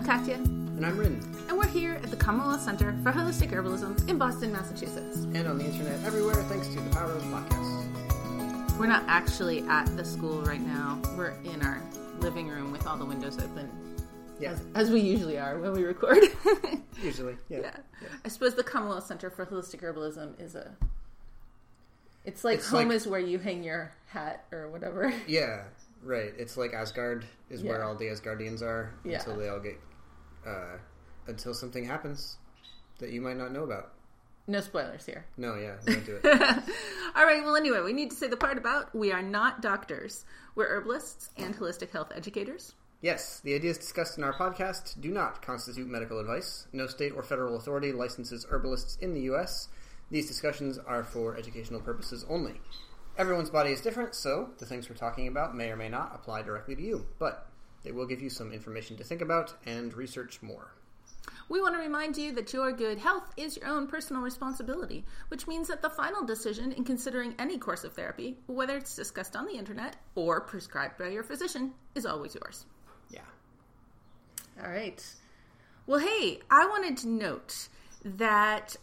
Katya. And I'm Rin. And we're here at the Commonwealth Center for Holistic Herbalism in Boston, Massachusetts. And on the internet everywhere thanks to the power of podcasts. We're not actually at the school right now. We're in our living room with all the windows open. Yeah. As we usually are when we record. Usually, yeah. I suppose the Commonwealth Center for Holistic Herbalism is It's like home is where you hang your hat or whatever. Yeah, right. It's like Asgard is where all the Asgardians are until they all get... until something happens that you might not know about. No spoilers here. No, yeah, we don't do it. All right, well, anyway, we need to say the part about we are not doctors. We're herbalists and holistic health educators. Yes, the ideas discussed in our podcast do not constitute medical advice. No state or federal authority licenses herbalists in the U.S. These discussions are for educational purposes only. Everyone's body is different, so the things we're talking about may or may not apply directly to you, but they will give you some information to think about and research more. We want to remind you that your good health is your own personal responsibility, which means that the final decision in considering any course of therapy, whether it's discussed on the internet or prescribed by your physician, is always yours. Yeah. All right. Well, hey, I wanted to note that,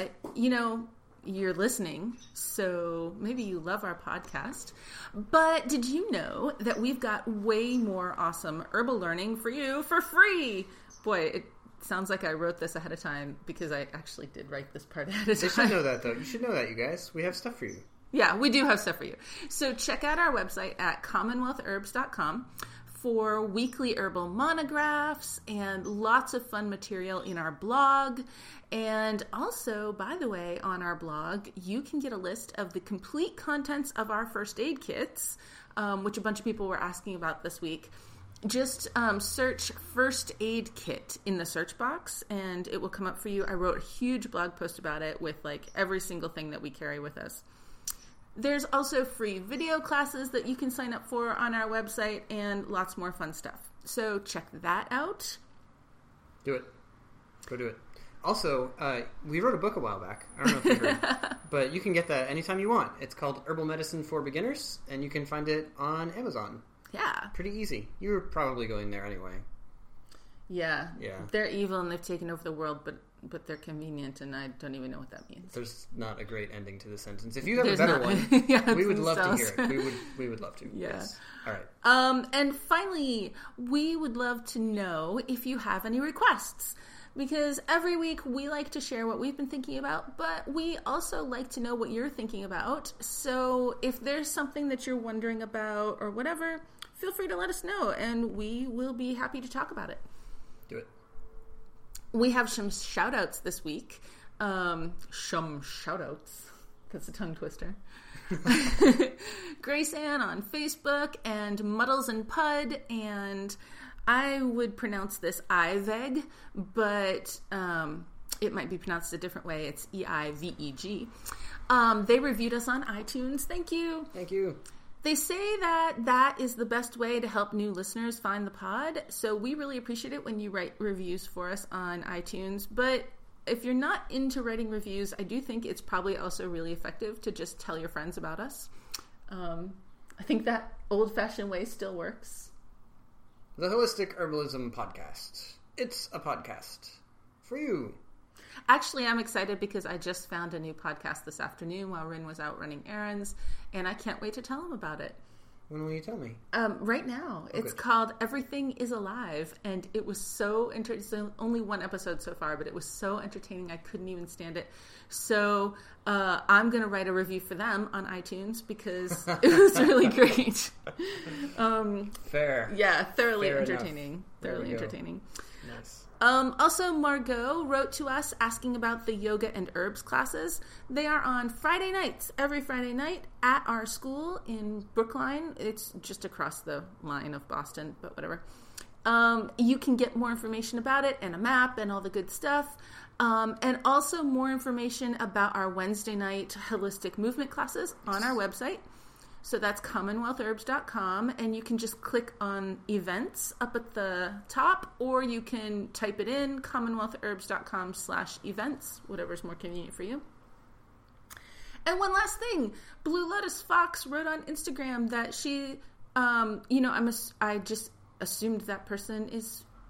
you're listening, so maybe you love our podcast, but did you know that we've got way more awesome herbal learning for you for free? Boy, it sounds like I wrote this ahead of time because I actually did write this part ahead of time. You should know that, though. You should know that, you guys. We have stuff for you. Yeah, we do have stuff for you. So check out our website at commonwealthherbs.com for weekly herbal monographs and lots of fun material in our blog. And also, by the way, on our blog, you can get a list of the complete contents of our first aid kits, which a bunch of people were asking about this week. Just search first aid kit in the search box and it will come up for you. I wrote a huge blog post about it with like every single thing that we carry with us. There's also free video classes that you can sign up for on our website and lots more fun stuff. So check that out. Do it. Go do it. Also, we wrote a book a while back. I don't know if you heard. But you can get that anytime you want. It's called Herbal Medicine for Beginners, and you can find it on Amazon. Yeah. Pretty easy. You were probably going there anyway. Yeah. Yeah. They're evil and they've taken over the world, but they're convenient, and I don't even know what that means. There's not a great ending to the sentence. If you have a better one, we would love to hear it. We would love to. Yeah. Yes. All right. And finally, we would love to know if you have any requests. Because every week we like to share what we've been thinking about, but we also like to know what you're thinking about. So if there's something that you're wondering about or whatever, feel free to let us know, and we will be happy to talk about it. Do it. We have some shout-outs this week. Some shout-outs. That's a tongue twister. Grace Ann on Facebook, and Muddles and Pud, and I would pronounce this Eiveg, but it might be pronounced a different way. It's E-I-V-E-G. They reviewed us on iTunes. Thank you. Thank you. They say that is the best way to help new listeners find the pod, so we really appreciate it when you write reviews for us on iTunes. But if you're not into writing reviews, I do think it's probably also really effective to just tell your friends about us. I think that old-fashioned way still works. The Holistic Herbalism Podcast. It's a podcast for you. Actually, I'm excited because I just found a new podcast this afternoon while Rin was out running errands, and I can't wait to tell him about it. When will you tell me? Right now. Okay. It's called Everything is Alive, and it was so entertaining. Only one episode so far, but it was so entertaining I couldn't even stand it. So I'm going to write a review for them on iTunes because it was really great. Fair. Yeah, thoroughly Fair entertaining. Enough. Thoroughly entertaining. Nice. Also, Margot wrote to us asking about the yoga and herbs classes. They are on Friday nights, every Friday night at our school in Brookline. It's just across the line of Boston, but whatever. You can get more information about it and a map and all the good stuff. And also more information about our Wednesday night holistic movement classes on our website. So that's commonwealthherbs.com, and you can just click on events up at the top, or you can type it in, commonwealthherbs.com/events, whatever's more convenient for you. And one last thing, Blue Lotus Fox wrote on Instagram that she, I just assumed that person is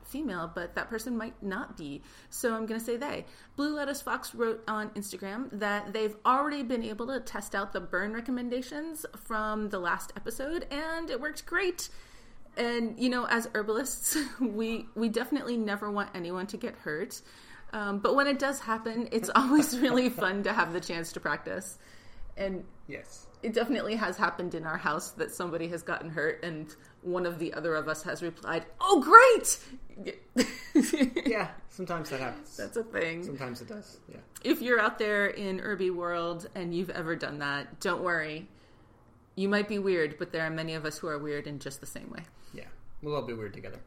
female, but that person might not be. So I'm going to say they. Blue Lettuce Fox wrote on Instagram that they've already been able to test out the burn recommendations from the last episode, and it worked great. And, you know, as herbalists, we definitely never want anyone to get hurt. But when it does happen, it's always really fun to have the chance to practice. And yes, it definitely has happened in our house that somebody has gotten hurt and one of the other of us has replied, "Oh, great!" Yeah, sometimes that happens. That's a thing. Sometimes it does, yeah. If you're out there in Irby world and you've ever done that, don't worry. You might be weird, but there are many of us who are weird in just the same way. Yeah, we'll all be weird together.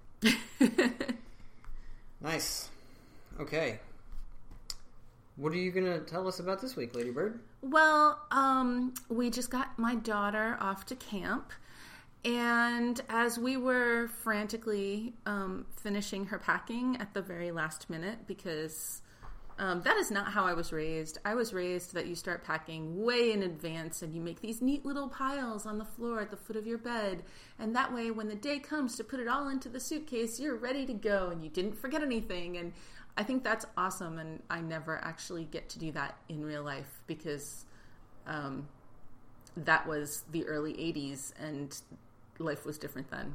Nice. Okay. What are you going to tell us about this week, Lady Bird? Well, we just got my daughter off to camp, and as we were frantically finishing her packing at the very last minute, because that is not how I was raised. I was raised that you start packing way in advance and you make these neat little piles on the floor at the foot of your bed, and that way when the day comes to put it all into the suitcase, you're ready to go and you didn't forget anything. And I think that's awesome, and I never actually get to do that in real life because that was the early 80s and life was different then.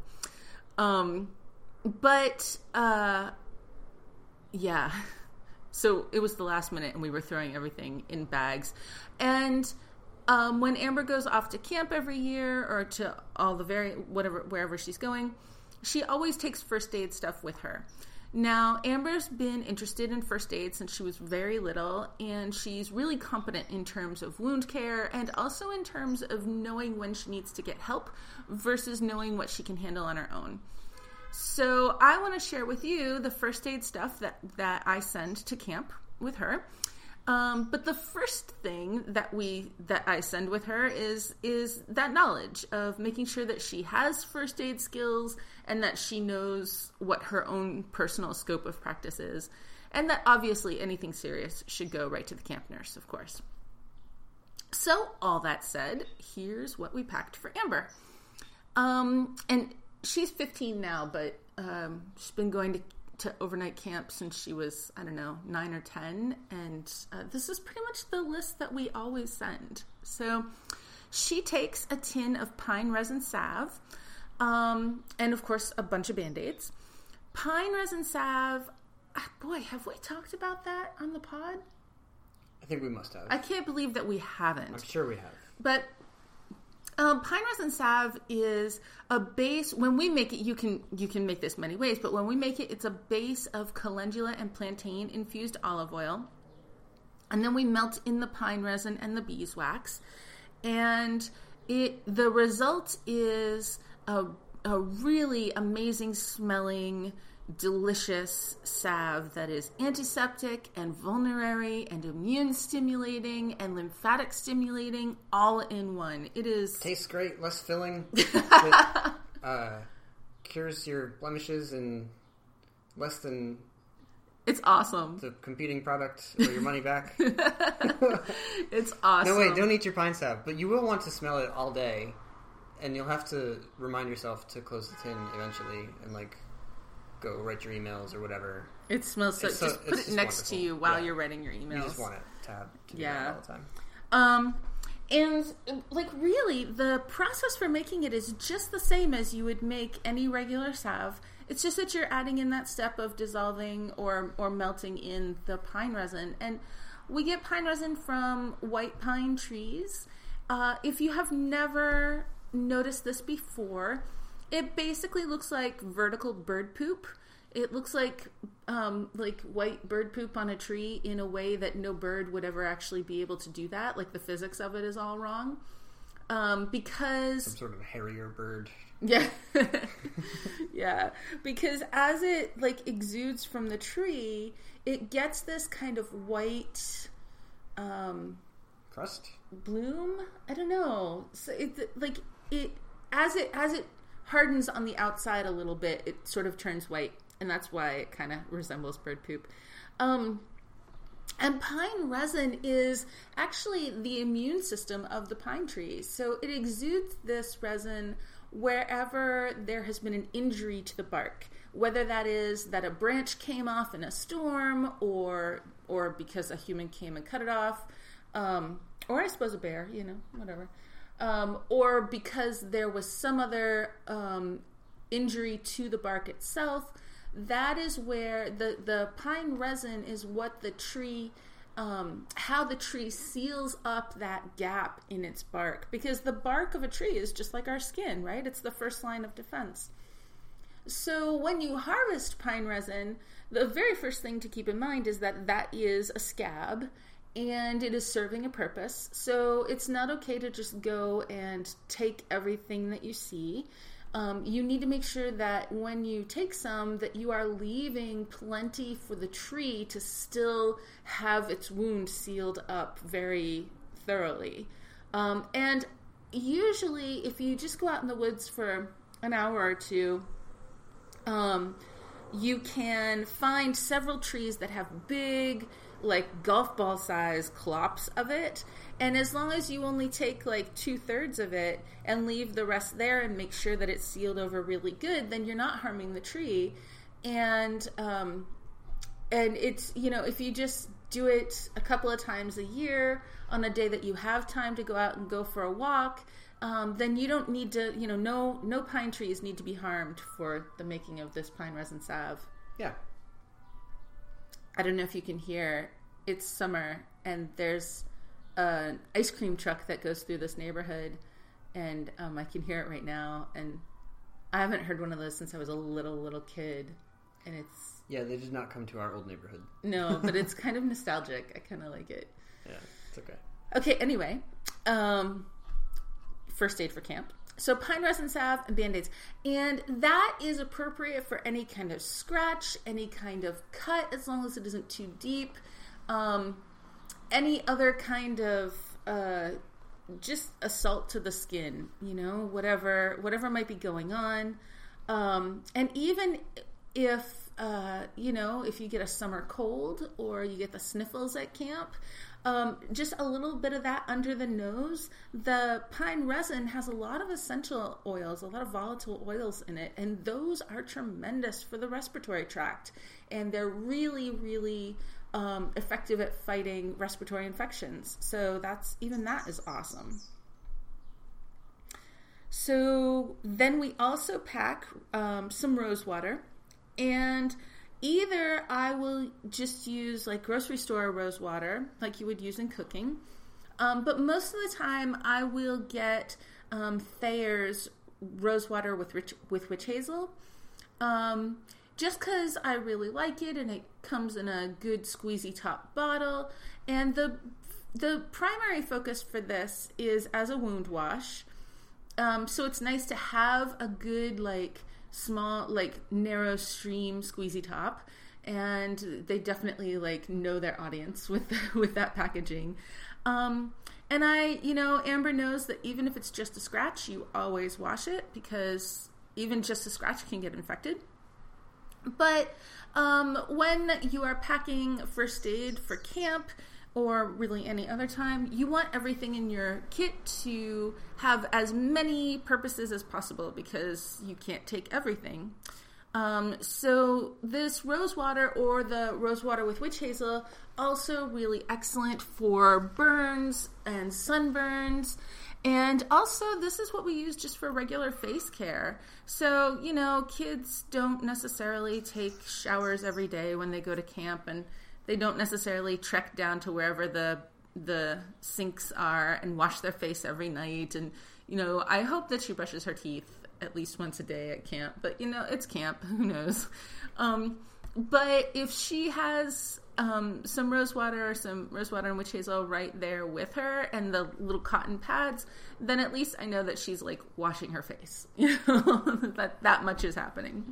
Yeah. So it was the last minute and we were throwing everything in bags. And when Amber goes off to camp every year or to all the wherever she's going, she always takes first aid stuff with her. Now, Amber's been interested in first aid since she was very little, and she's really competent in terms of wound care and also in terms of knowing when she needs to get help versus knowing what she can handle on her own. So I want to share with you the first aid stuff that I send to camp with her. But the first thing that I send with her is that knowledge of making sure that she has first aid skills and that she knows what her own personal scope of practice is. And that obviously anything serious should go right to the camp nurse, of course. So all that said, here's what we packed for Amber. And she's 15 now, but she's been going to overnight camp since she was, 9 or 10. And this is pretty much the list that we always send. So she takes a tin of pine resin salve, and of course a bunch of Band-Aids. Pine resin salve, boy, have we talked about that on the pod? I think we must have. I can't believe that we haven't. I'm sure we have. But pine resin salve is a base. When we make it, you can make this many ways, but when we make it, it's a base of calendula and plantain infused olive oil, and then we melt in the pine resin and the beeswax, and the result is a really amazing smelling, delicious salve that is antiseptic and vulnerary and immune stimulating and lymphatic stimulating all in one. It is tastes great, less filling. Cures your blemishes in less than it's awesome. The competing product or your money back. It's awesome. No, wait, don't eat your pine salve, but you will want to smell it all day, and you'll have to remind yourself to close the tin eventually and go write your emails or whatever. It smells so. Just put it next to you while you're writing your emails. You just want it to do that all the time. And really, the process for making it is just the same as you would make any regular salve. It's just that you're adding in that step of dissolving or melting in the pine resin. And we get pine resin from white pine trees. If you have never noticed this before, it basically looks like vertical bird poop. It looks like white bird poop on a tree in a way that no bird would ever actually be able to do that. Like the physics of it is all wrong. Because some sort of hairier bird. Yeah. Yeah. Because as it exudes from the tree, it gets this kind of white crust? Bloom? I don't know. So as it hardens on the outside a little bit, it sort of turns white, and that's why it kind of resembles bird poop. And pine resin is actually the immune system of the pine tree. So it exudes this resin wherever there has been an injury to the bark, whether that is that a branch came off in a storm or because a human came and cut it off, or I suppose a bear, whatever. Or because there was some other injury to the bark itself. That is where the pine resin is what the tree, how the tree seals up that gap in its bark. Because the bark of a tree is just like our skin, right? It's the first line of defense. So when you harvest pine resin, the very first thing to keep in mind is that is a scab, and it is serving a purpose. So it's not okay to just go and take everything that you see. You need to make sure that when you take some, that you are leaving plenty for the tree to still have its wound sealed up very thoroughly. And usually, if you just go out in the woods for an hour or two, you can find several trees that have big, like golf ball size clops of it, and as long as you only take like 2/3 of it and leave the rest there and make sure that it's sealed over really good, then you're not harming the tree. And it's, if you just do it a couple of times a year on a day that you have time to go out and go for a walk, then you don't need to, no pine trees need to be harmed for the making of this pine resin salve. Yeah. I don't know if you can hear, it's summer, and there's an ice cream truck that goes through this neighborhood, and I can hear it right now, and I haven't heard one of those since I was a little kid, and it's... Yeah, they did not come to our old neighborhood. No, but it's kind of nostalgic. I kind of like it. Yeah, it's okay. Okay, anyway, first aid for camp. So pine resin salve and Band-Aids. And that is appropriate for any kind of scratch, any kind of cut, as long as it isn't too deep. Any other kind of just assault to the skin, whatever might be going on. And even if, if you get a summer cold or you get the sniffles at camp, just a little bit of that under the nose. The pine resin has a lot of essential oils, a lot of volatile oils in it, and those are tremendous for the respiratory tract. And they're really, really effective at fighting respiratory infections. So that is awesome. So then we also pack some rose water, and either I will just use like grocery store rose water, like you would use in cooking, but most of the time I will get Thayer's rose water with witch hazel, just because I really like it, and it comes in a good squeezy top bottle. And the primary focus for this is as a wound wash, so it's nice to have a good small, narrow stream squeezy top, and they definitely know their audience with that packaging. And Amber knows that even if it's just a scratch, you always wash it, because even just a scratch can get infected. But when you are packing first aid for camp, or really any other time, you want everything in your kit to have as many purposes as possible, because you can't take everything. So this rose water, or the rose water with witch hazel, also really excellent for burns and sunburns. And also, this is what we use just for regular face care. So, kids don't necessarily take showers every day when they go to camp, and they don't necessarily trek down to wherever the sinks are and wash their face every night. And, I hope that she brushes her teeth at least once a day at camp. But, it's camp. Who knows? But if she has some rose water and witch hazel right there with her, and the little cotton pads, then at least I know that she's washing her face. That much is happening.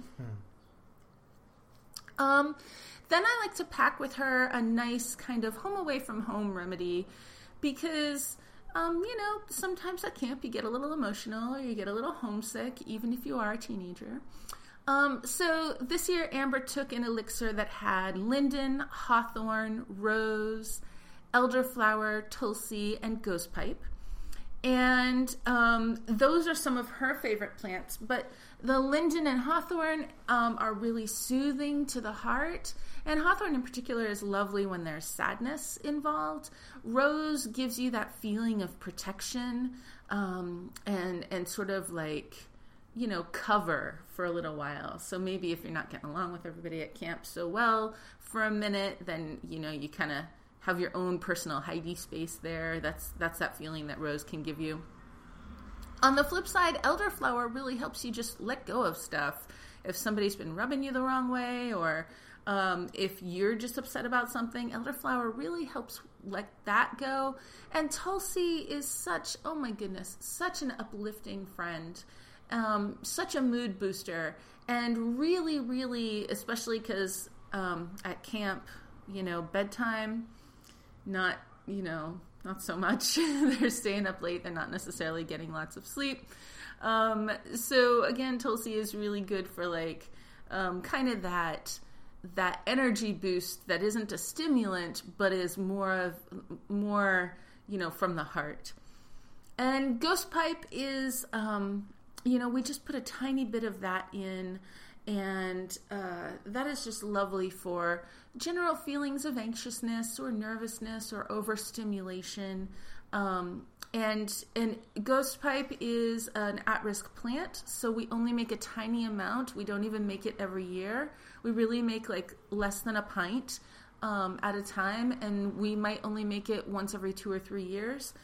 Then I like to pack with her a nice kind of home away from home remedy, because sometimes at camp you get a little emotional, or you get a little homesick, even if you are a teenager. So this year Amber took an elixir that had linden, hawthorn, rose, elderflower, tulsi, and ghost pipe. And those are some of her favorite plants. But the linden and hawthorn are really soothing to the heart. And hawthorn in particular is lovely when there's sadness involved. Rose gives you that feeling of protection and sort of like, you know, cover for a little while. So maybe if you're not getting along with everybody at camp so well for a minute, then, you know, you kind of have your own personal hidey space there. That's that feeling that rose can give you. On the flip side, elderflower really helps you just let go of stuff. If somebody's been rubbing you the wrong way, or if you're just upset about something, elderflower really helps let that go. And Tulsi is such, oh my goodness, such an uplifting friend. Such a mood booster, and really, really, especially because at camp, you know, bedtime, not so much. They're staying up late. They're not necessarily getting lots of sleep. So again, Tulsi is really good for like kind of that energy boost that isn't a stimulant, but is more, you know, from the heart. And Ghost Pipe is, you know, we just put a tiny bit of that in, and that is just lovely for general feelings of anxiousness or nervousness or overstimulation. And Ghost Pipe is an at-risk plant, so we only make a tiny amount. We don't even make it every year. We really make like less than a pint at a time, and we might only make it once every 2 or 3 years.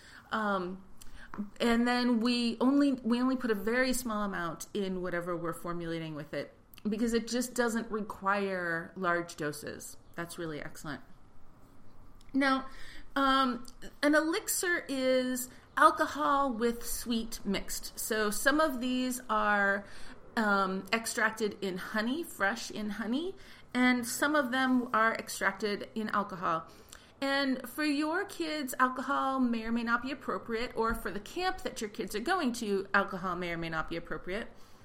And then we only put a very small amount in whatever we're formulating with it, because it just doesn't require large doses. That's really excellent. Now, an elixir is alcohol with sweet mixed. So some of these are extracted in honey, fresh in honey, and some of them are extracted in alcohol. And for your kids, alcohol may or may not be appropriate, or for the camp that your kids are going to, alcohol may or may not be appropriate.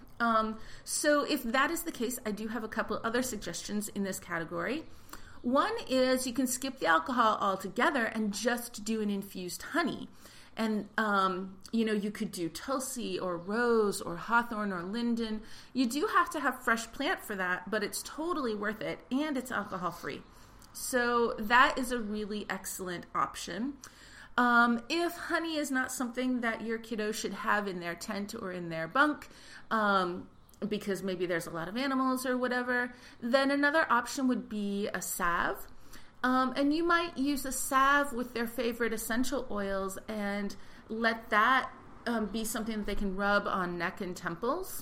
So if that is the case, I do have a couple other suggestions in this category. One is you can skip the alcohol altogether and just do an infused honey. And, you know, you could do Tulsi or rose or hawthorn or linden. You do have to have fresh plant for that, but it's totally worth it, and it's alcohol-free. So that is a really excellent option. If honey is not something that your kiddo should have in their tent or in their bunk, because maybe there's a lot of animals or whatever, then another option would be a salve. And you might use a salve with their favorite essential oils and let that be something that they can rub on neck and temples.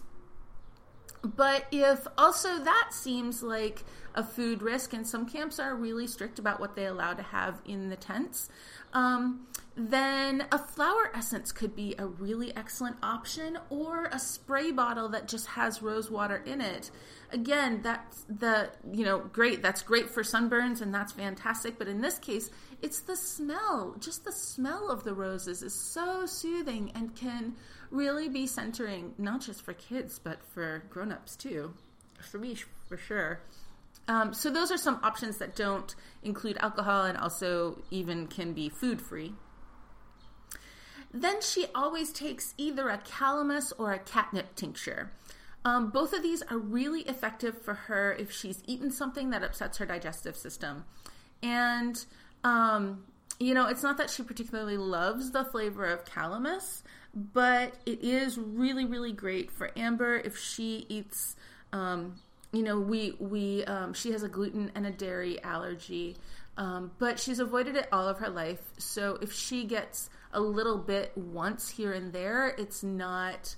But if also that seems like a food risk, and some camps are really strict about what they allow to have in the tents, then a flower essence could be a really excellent option, or a spray bottle that just has rose water in it. Again, that's great. That's great for sunburns, and that's fantastic. But in this case, it's the smell. Just the smell of the roses is so soothing and can really be centering, not just for kids, but for grown-ups too. For me, for sure. So those are some options that don't include alcohol and also even can be food-free. Then she always takes either a calamus or a catnip tincture. Both of these are really effective for her if she's eaten something that upsets her digestive system. And, it's not that she particularly loves the flavor of calamus, but it is really, really great for Amber if she eats, she has a gluten and a dairy allergy, but she's avoided it all of her life. So if she gets a little bit once here and there, it's not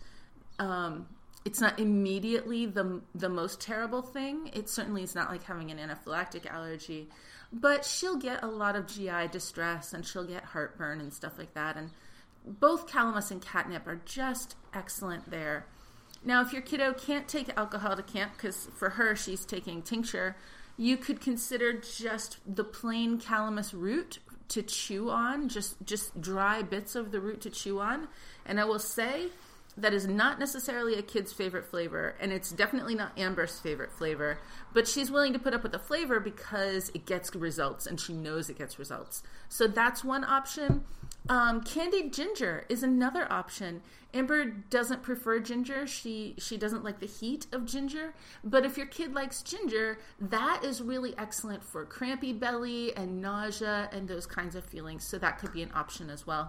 immediately the most terrible thing. It certainly is not like having an anaphylactic allergy, but she'll get a lot of GI distress and she'll get heartburn and stuff like that. And both calamus and catnip are just excellent there. Now, if your kiddo can't take alcohol to camp, because for her she's taking tincture, you could consider just the plain calamus root to chew on, just dry bits of the root to chew on. And I will say, that is not necessarily a kid's favorite flavor, and it's definitely not Amber's favorite flavor, but she's willing to put up with the flavor because it gets results, and she knows it gets results. So that's one option. Candied ginger is another option. Amber doesn't prefer ginger. She doesn't like the heat of ginger, but if your kid likes ginger, that is really excellent for crampy belly and nausea and those kinds of feelings, so that could be an option as well.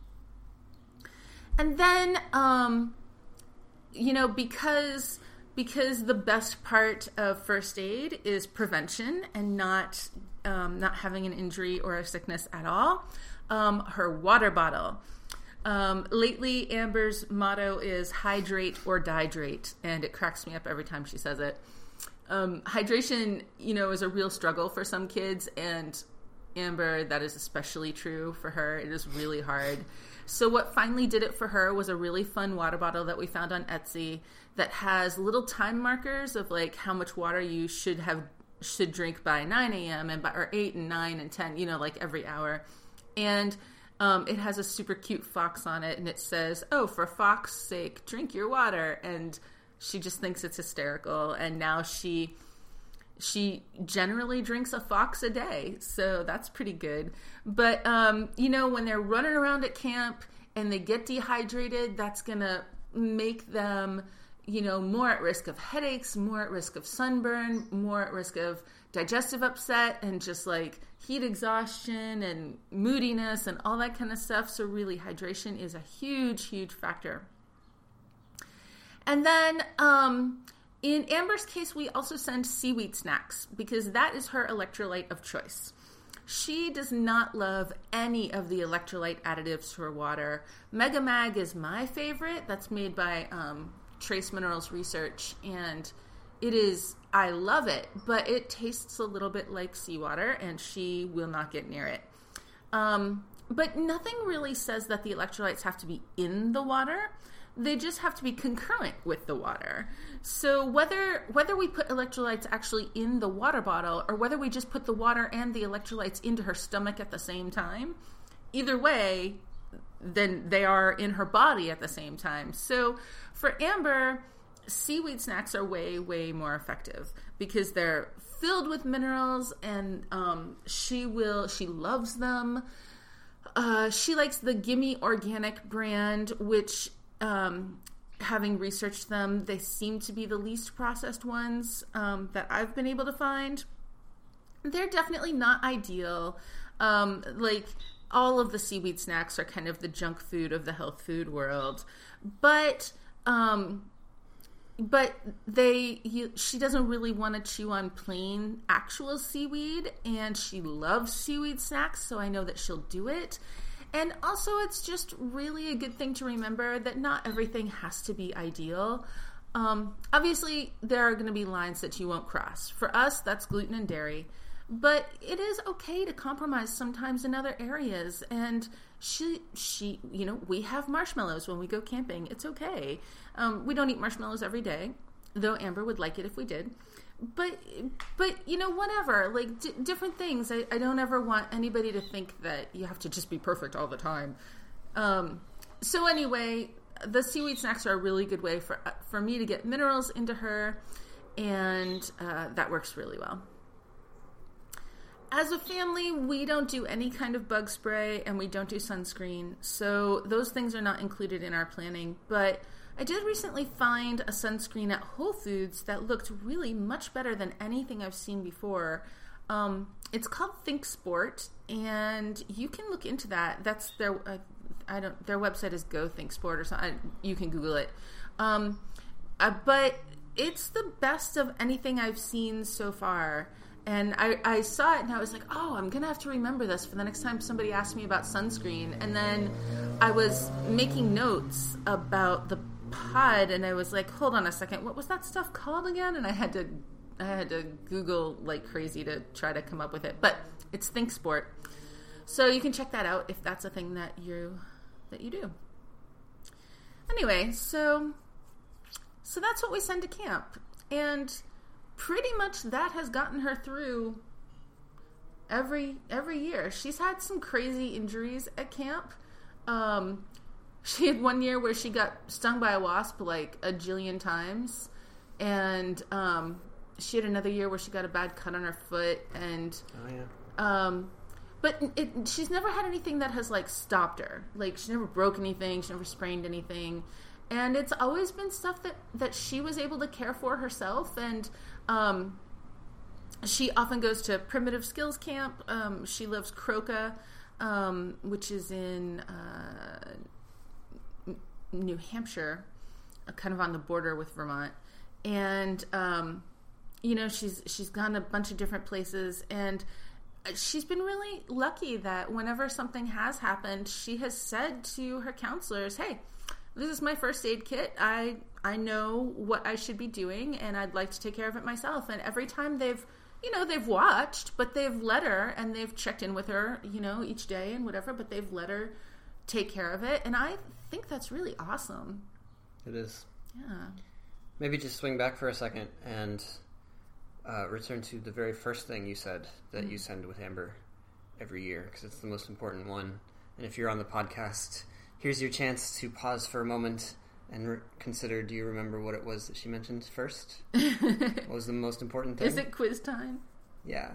And then, because the best part of first aid is prevention and not having an injury or a sickness at all, her water bottle. Lately, Amber's motto is hydrate or dihydrate, and it cracks me up every time she says it. Hydration, is a real struggle for some kids, and Amber, that is especially true for her. It is really hard. So what finally did it for her was a really fun water bottle that we found on Etsy that has little time markers of like how much water you should drink by 9 a.m. or 8 and 9 and 10, like every hour. And it has a super cute fox on it, and it says, "Oh, for fox's sake, drink your water." And she just thinks it's hysterical. And now she generally drinks a fox a day, so that's pretty good. But, when they're running around at camp and they get dehydrated, that's going to make them, more at risk of headaches, more at risk of sunburn, more at risk of digestive upset and just like heat exhaustion and moodiness and all that kind of stuff. So really, hydration is a huge, huge factor. And then, in Amber's case, we also send seaweed snacks because that is her electrolyte of choice. She does not love any of the electrolyte additives to her water. Mega Mag is my favorite. That's made by Trace Minerals Research, and I love it, but it tastes a little bit like seawater, and she will not get near it. But nothing really says that the electrolytes have to be in the water. They just have to be concurrent with the water. So whether we put electrolytes actually in the water bottle or whether we just put the water and the electrolytes into her stomach at the same time, either way, then they are in her body at the same time. So for Amber, seaweed snacks are way, way more effective because they're filled with minerals, and she loves them. She likes the Gimme Organic brand, which having researched them, they seem to be the least processed ones that I've been able to find. They're definitely not ideal. Like all of the seaweed snacks are kind of the junk food of the health food world, but she doesn't really want to chew on plain actual seaweed, and she loves seaweed snacks, so I know that she'll do it. And also, it's just really a good thing to remember that not everything has to be ideal. Obviously, there are going to be lines that you won't cross. For us, that's gluten and dairy. But it is okay to compromise sometimes in other areas. And we have marshmallows when we go camping. It's okay. We don't eat marshmallows every day, though Amber would like it if we did. But whatever, like different things. I don't ever want anybody to think that you have to just be perfect all the time. So anyway, the seaweed snacks are a really good way for me to get minerals into her, and that works really well. As a family, we don't do any kind of bug spray, and we don't do sunscreen, so those things are not included in our planning, but I did recently find a sunscreen at Whole Foods that looked really much better than anything I've seen before. It's called ThinkSport, and you can look into that. That's their website is Go ThinkSport or something. You can Google it. But it's the best of anything I've seen so far. And I saw it and I was like, oh, I'm going to have to remember this for the next time somebody asks me about sunscreen. And then I was making notes about the pod, and I was like, hold on a second, what was that stuff called again? And I had to Google like crazy to try to come up with it, but it's ThinkSport, so you can check that out if that's a thing that you do. Anyway, so that's what we send to camp, and pretty much that has gotten her through every year. She's had some crazy injuries at camp. She had one year where she got stung by a wasp like a jillion times, and she had another year where she got a bad cut on her foot, and but she's never had anything that has like stopped her. Like she never broke anything, she never sprained anything, and it's always been stuff that she was able to care for herself. And she often goes to primitive skills camp. She loves Croca, which is in New Hampshire, kind of on the border with Vermont. And she's gone a bunch of different places, and she's been really lucky that whenever something has happened, she has said to her counselors, hey, this is my first aid kit. I know what I should be doing, and I'd like to take care of it myself. And every time they've watched, but they've let her, and they've checked in with her, each day and whatever, but they've let her take care of it. And I think that's really awesome. It is. Yeah. Maybe just swing back for a second and return to the very first thing you said that you send with Amber every year, because it's the most important one. And if you're on the podcast, here's your chance to pause for a moment and consider, do you remember what it was that she mentioned first? What was the most important thing? Is it quiz time? Yeah.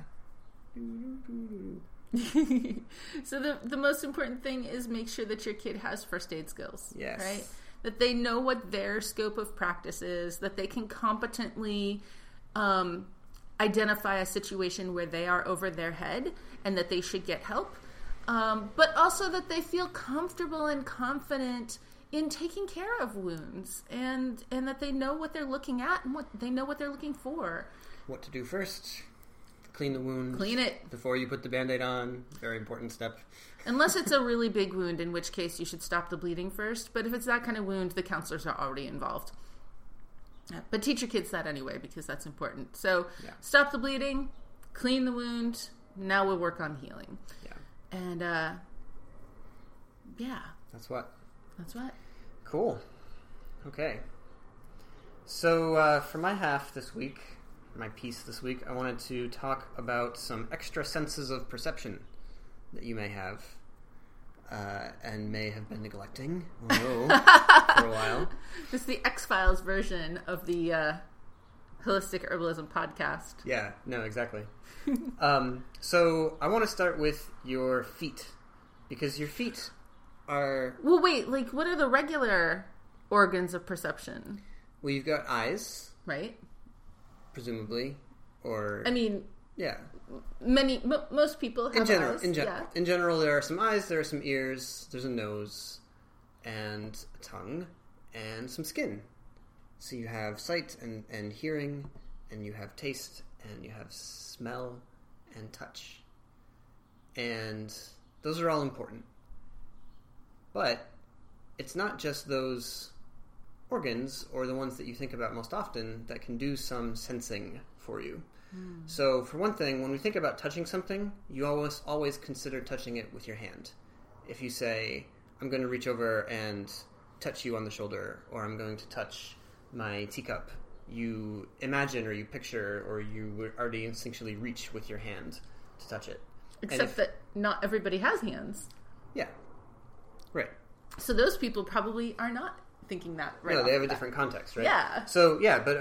So the most important thing is make sure that your kid has first aid skills. Yes. Right? That they know what their scope of practice is, that they can competently identify a situation where they are over their head and that they should get help. But also that they feel comfortable and confident in taking care of wounds, and that they know what they're looking at and what they know what they're looking for. What to do first. Clean the wound. Clean it. Before you put the Band-Aid on. Very important step. Unless it's a really big wound, in which case you should stop the bleeding first. But if it's that kind of wound, the counselors are already involved. But teach your kids that anyway, because that's important. So Stop the bleeding, clean the wound, now we'll work on healing. Yeah. And, That's what. Cool. Okay. So, for my piece this week, I wanted to talk about some extra senses of perception that you may have, and may have been neglecting, for a while. This is the X-Files version of the Holistic Herbalism podcast. Yeah, no, exactly. So I want to start with your feet, because your feet are... Well, wait, like, what are the regular organs of perception? Well, you've got eyes. Right. Presumably, or... I mean... Yeah. Most people have eyes. In general, there are some eyes, there are some ears, there's a nose, and a tongue, and some skin. So you have sight and hearing, and you have taste, and you have smell and touch. And those are all important. But it's not just those organs, or the ones that you think about most often, that can do some sensing for you. So, for one thing, when we think about touching something, you always consider touching it with your hand. If you say, I'm going to reach over and touch you on the shoulder, or I'm going to touch my teacup, you imagine or you picture or you would already instinctually reach with your hand to touch it. Except that not everybody has hands. Yeah. Right. So those people probably are not thinking that right. No, they have a different context, right? Yeah. So, yeah, but,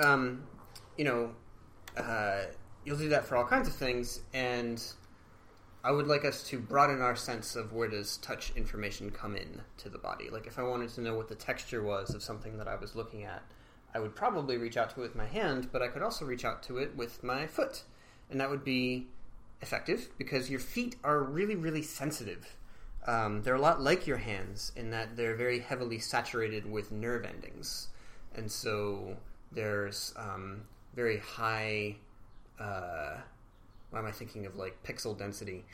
you'll do that for all kinds of things, and I would like us to broaden our sense of where does touch information come in to the body. Like, if I wanted to know what the texture was of something that I was looking at, I would probably reach out to it with my hand, but I could also reach out to it with my foot. And that would be effective, because your feet are really, really sensitive. They're a lot like your hands in that they're very heavily saturated with nerve endings. And so there's very high... why am I thinking of, like, pixel density?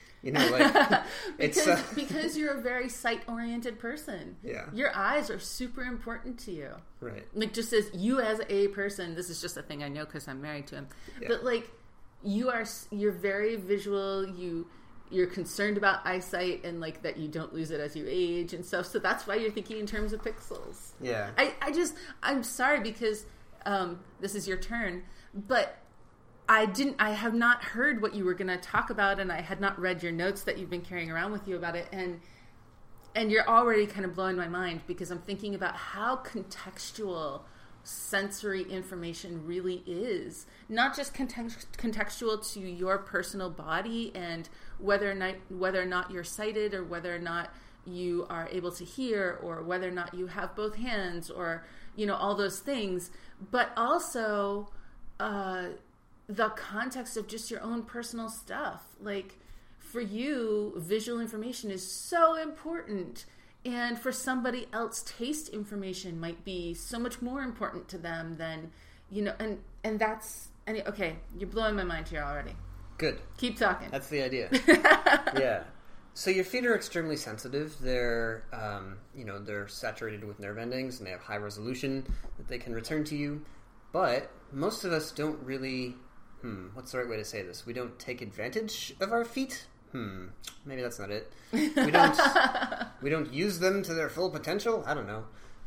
Because you're a very sight-oriented person. Yeah. Your eyes are super important to you. Right. Like, just as you as a person, this is just a thing I know because I'm married to him. Yeah. But, like, you're very visual, you're concerned about eyesight and, like, that you don't lose it as you age and stuff. So that's why you're thinking in terms of pixels. Yeah. I'm sorry because this is your turn, but I have not heard what you were going to talk about, and I had not read your notes that you've been carrying around with you about it. And And you're already kind of blowing my mind because I'm thinking about how contextual sensory information really is. Not just contextual to your personal body and whether or not you're sighted, or whether or not you are able to hear, or whether or not you have both hands, or, you know, all those things, but also the context of just your own personal stuff. Like, for you, visual information is so important, and for somebody else, taste information might be so much more important to them than, you know, and that's, okay, you're blowing my mind here already. Good. Keep talking. That's the idea. Yeah. So your feet are extremely sensitive. They're, they're saturated with nerve endings, and they have high resolution that they can return to you. But most of us don't really, what's the right way to say this? We don't take advantage of our feet. Maybe that's not it. We don't use them to their full potential. I don't know.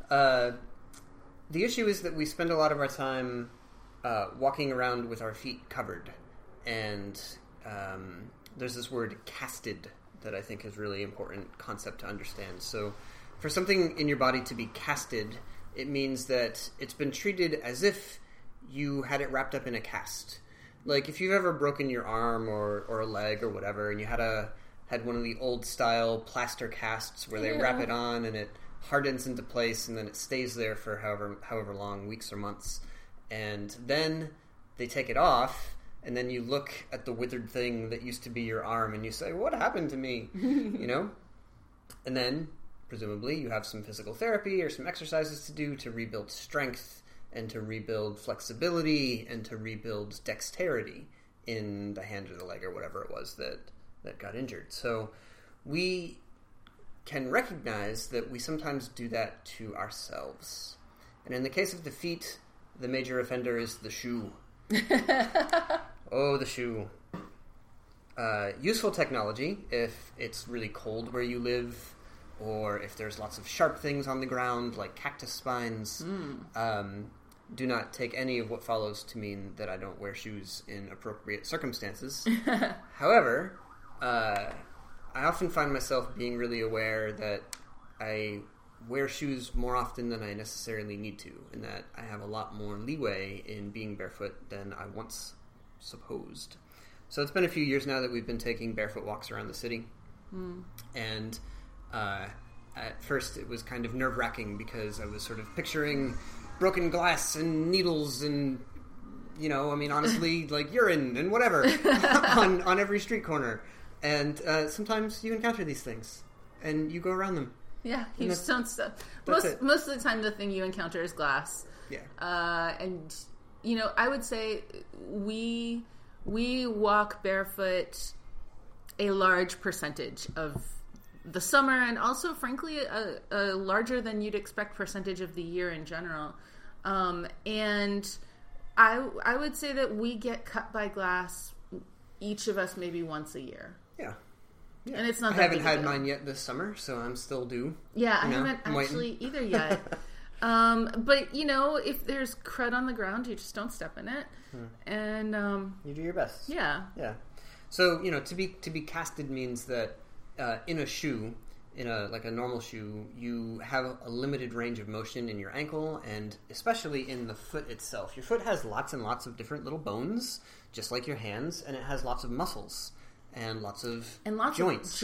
The issue is that we spend a lot of our time walking around with our feet covered, and there's this word casted that I think is a really important concept to understand. So for something in your body to be casted, it means that it's been treated as if you had it wrapped up in a cast. Like, if you've ever broken your arm or a leg or whatever, and you had one of the old style plaster casts where they wrap it on and it hardens into place, and then it stays there for however long, weeks or months, and then they take it off, and then you look at the withered thing that used to be your arm, and you say, "What happened to me?" You know? And then, presumably, you have some physical therapy or some exercises to do to rebuild strength, and to rebuild flexibility, and to rebuild dexterity in the hand or the leg or whatever it was that got injured. So we can recognize that we sometimes do that to ourselves. And in the case of the feet, the major offender is the shoe. Oh, the shoe. Useful technology if it's really cold where you live, or if there's lots of sharp things on the ground, like cactus spines. Do not take any of what follows to mean that I don't wear shoes in appropriate circumstances. However, I often find myself being really aware that I wear shoes more often than I necessarily need to, and that I have a lot more leeway in being barefoot than I once supposed. So it's been a few years now that we've been taking barefoot walks around the city. And at first it was kind of nerve-wracking because I was sort of picturing broken glass and needles and, honestly, like urine and whatever on every street corner. And sometimes you encounter these things and you go around them. Yeah, huge stone stuff. Most of the time the thing you encounter is glass. Yeah. And, I would say we walk barefoot a large percentage of the summer, and also, frankly, a larger than you'd expect percentage of the year in general. And I would say that we get cut by glass, each of us maybe once a year. Yeah. And it's not I that haven't big a had deal. mine yet this summer, so I'm still due. Yeah, I haven't actually either yet. But, if there's crud on the ground, you just don't step in it. And you do your best. Yeah. Yeah. So, to be casted means that in a shoe, in a normal shoe, you have a limited range of motion in your ankle, and especially in the foot itself. Your foot has lots and lots of different little bones, just like your hands, and it has lots of muscles and lots of joints.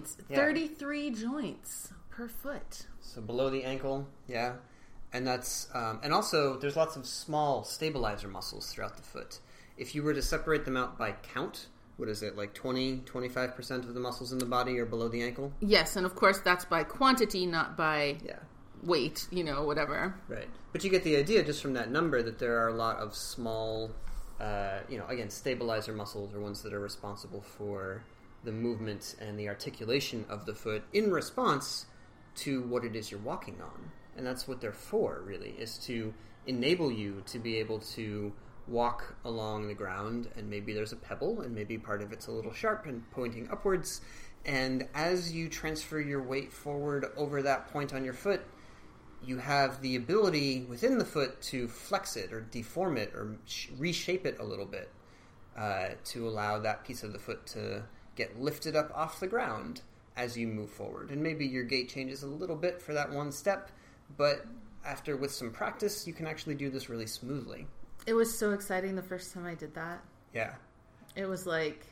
33 joints per foot. So below the ankle, yeah. And that's and also there's lots of small stabilizer muscles throughout the foot. If you were to separate them out by count, what is it, like 25% of the muscles in the body are below the ankle? Yes, and of course that's by quantity, not by weight, whatever. Right. But you get the idea just from that number that there are a lot of small, again, stabilizer muscles are ones that are responsible for the movement and the articulation of the foot in response to what it is you're walking on. And that's what they're for, really, is to enable you to be able to walk along the ground, and maybe there's a pebble, and maybe part of it's a little sharp and pointing upwards, and as you transfer your weight forward over that point on your foot, you have the ability within the foot to flex it or deform it or reshape it a little bit to allow that piece of the foot to get lifted up off the ground as you move forward. And maybe your gait changes a little bit for that one step, but with some practice, you can actually do this really smoothly. It was so exciting the first time I did that. Yeah. It was like,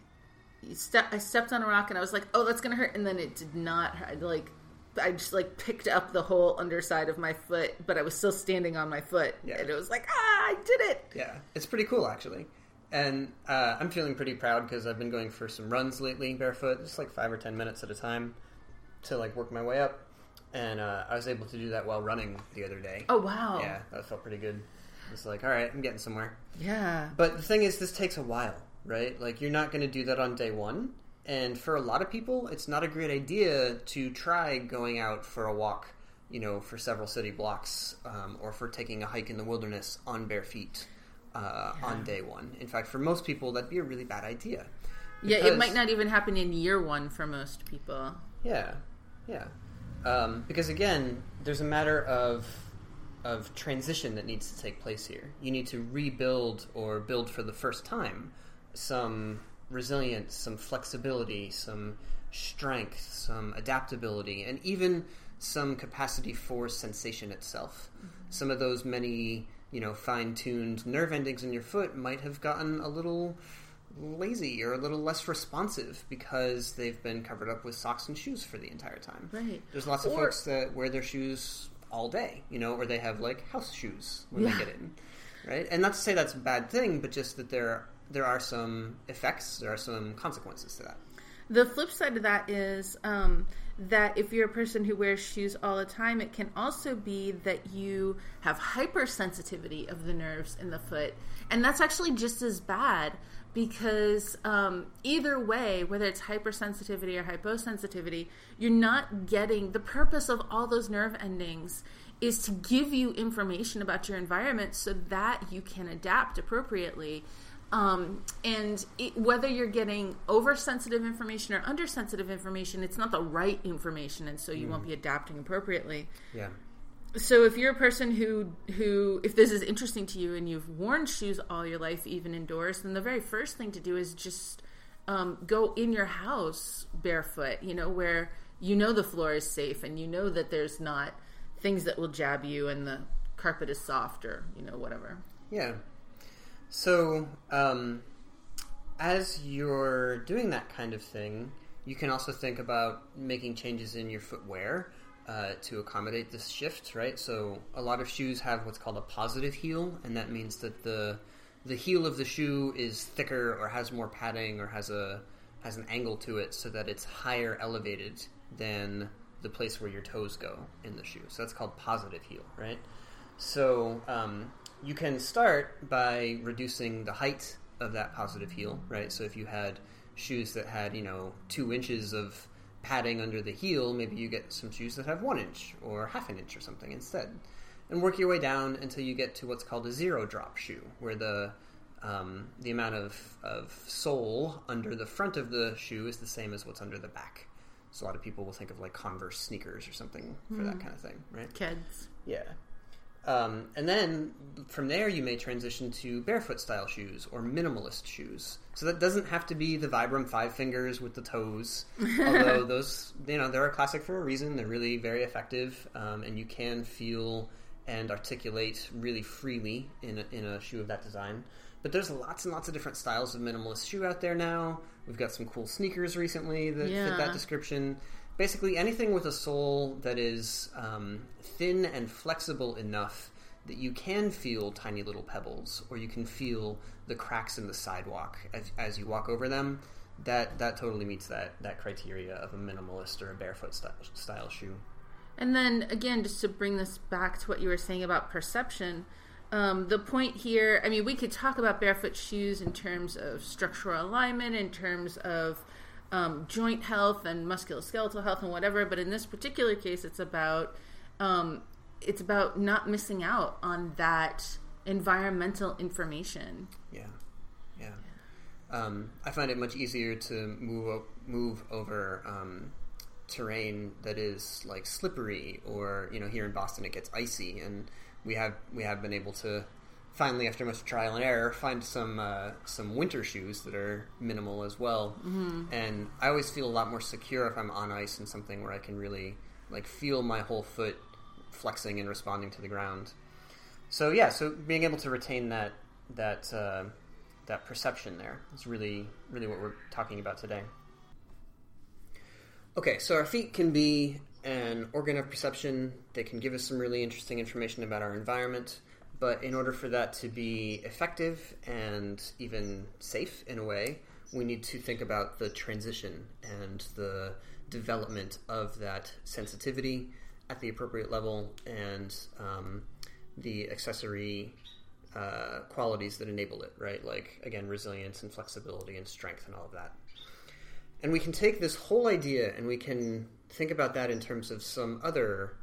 I stepped on a rock and I was like, oh, that's going to hurt. And then it did not hurt. I just picked up the whole underside of my foot, but I was still standing on my foot. Yeah. And it was like, I did it. Yeah. It's pretty cool, actually. And I'm feeling pretty proud because I've been going for some runs lately barefoot, just 5 or 10 minutes at a time to work my way up. And I was able to do that while running the other day. Oh, wow. Yeah, that felt pretty good. It's all right, I'm getting somewhere. Yeah. But the thing is, this takes a while, right? You're not going to do that on day one. And for a lot of people, it's not a great idea to try going out for a walk, for several city blocks, or for taking a hike in the wilderness on bare feet on day one. In fact, for most people, that'd be a really bad idea. Yeah, it might not even happen in year one for most people. Yeah, yeah. Because again, there's a matter of transition that needs to take place here. You need to rebuild or build for the first time some resilience, some flexibility, some strength, some adaptability, and even some capacity for sensation itself. Mm-hmm. Some of those many, fine-tuned nerve endings in your foot might have gotten a little lazy or a little less responsive because they've been covered up with socks and shoes for the entire time. Right. There's lots of folks that wear their shoes all day, or they have house shoes when they get in, right? And not to say that's a bad thing, but just that there are some effects, there are some consequences to that. The flip side of that is that if you're a person who wears shoes all the time, it can also be that you have hypersensitivity of the nerves in the foot, and that's actually just as bad. Because either way, whether it's hypersensitivity or hyposensitivity, you're not getting... The purpose of all those nerve endings is to give you information about your environment so that you can adapt appropriately. Whether you're getting oversensitive information or undersensitive information, it's not the right information, and so you won't be adapting appropriately. Yeah. So if you're a person who, if this is interesting to you and you've worn shoes all your life, even indoors, then the very first thing to do is just go in your house barefoot, where the floor is safe and that there's not things that will jab you and the carpet is soft or, whatever. Yeah. So as you're doing that kind of thing, you can also think about making changes in your footwear to accommodate this shift, right? So a lot of shoes have what's called a positive heel, and that means that the heel of the shoe is thicker or has more padding or has an angle to it so that it's higher elevated than the place where your toes go in the shoe. So that's called positive heel, right? So you can start by reducing the height of that positive heel, right? So if you had shoes that had, 2 inches of padding under the heel, maybe you get some shoes that have 1 inch or half an inch or something instead. And work your way down until you get to what's called a zero drop shoe, where the amount of sole under the front of the shoe is the same as what's under the back. So a lot of people will think of Converse sneakers or something for that kind of thing, right? Kids. Yeah. And then from there you may transition to barefoot style shoes or minimalist shoes. So that doesn't have to be the Vibram 5 fingers with the toes, although those, they're a classic for a reason. They're really very effective, and you can feel and articulate really freely in a shoe of that design. But there's lots and lots of different styles of minimalist shoe out there now. We've got some cool sneakers recently that fit that description. Basically, anything with a sole that is thin and flexible enough that you can feel tiny little pebbles, or you can feel the cracks in the sidewalk as you walk over them, that totally meets that criteria of a minimalist or a barefoot style shoe. And then, again, just to bring this back to what you were saying about perception, the point here, we could talk about barefoot shoes in terms of structural alignment, in terms of joint health and musculoskeletal health and whatever, but in this particular case, it's about not missing out on that environmental information. Yeah. I find it much easier to move over terrain that is slippery, or here in Boston it gets icy, and we have been able to finally, after much trial and error, find some winter shoes that are minimal as well. Mm-hmm. And I always feel a lot more secure if I'm on ice in something where I can really feel my whole foot flexing and responding to the ground. So yeah, being able to retain that perception there is really, really what we're talking about today. Okay, so our feet can be an organ of perception. They can give us some really interesting information about our environment. But in order for that to be effective and even safe in a way, we need to think about the transition and the development of that sensitivity at the appropriate level and the accessory qualities that enable it, right? Like, again, resilience and flexibility and strength and all of that. And we can take this whole idea and we can think about that in terms of some other